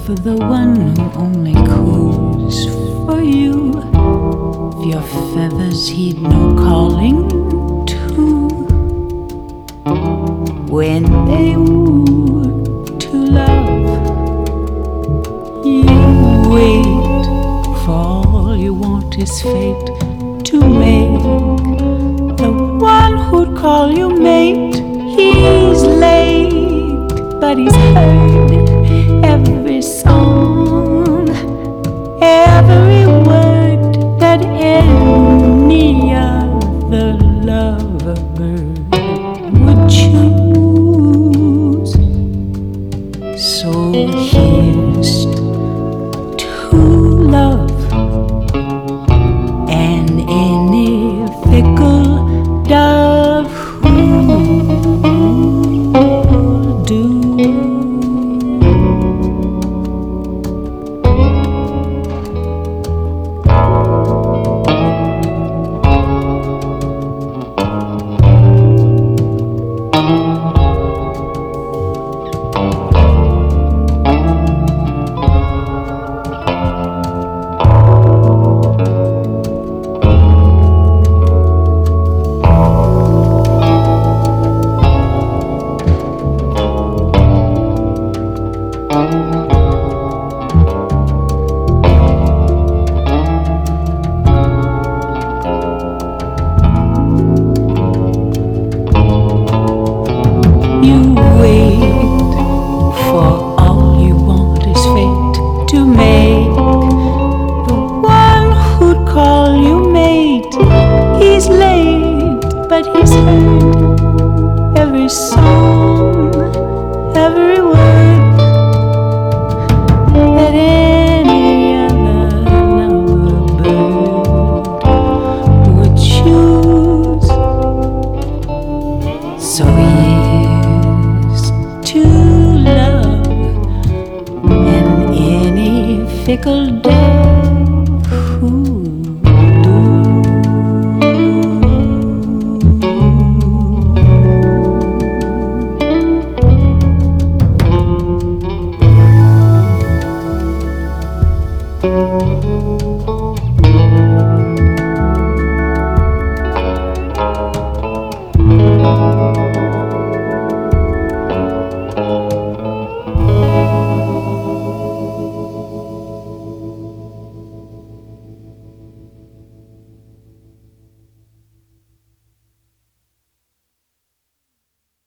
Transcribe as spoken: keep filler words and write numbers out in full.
for the one who only coos for you. If your feathers heed no calling to, when they woo to love, you wait, for all you want is fate to make the one who'd call you mate. He's late, but he's heard every song, every word that any other lover bird would choose. So here's to love and any fickle dove who'll do. You wait, for all you want is fate to make the one who'd call you mate. He's late, but he's heard every song, every word that any other lover bird would choose. So here's to love and any fickle day.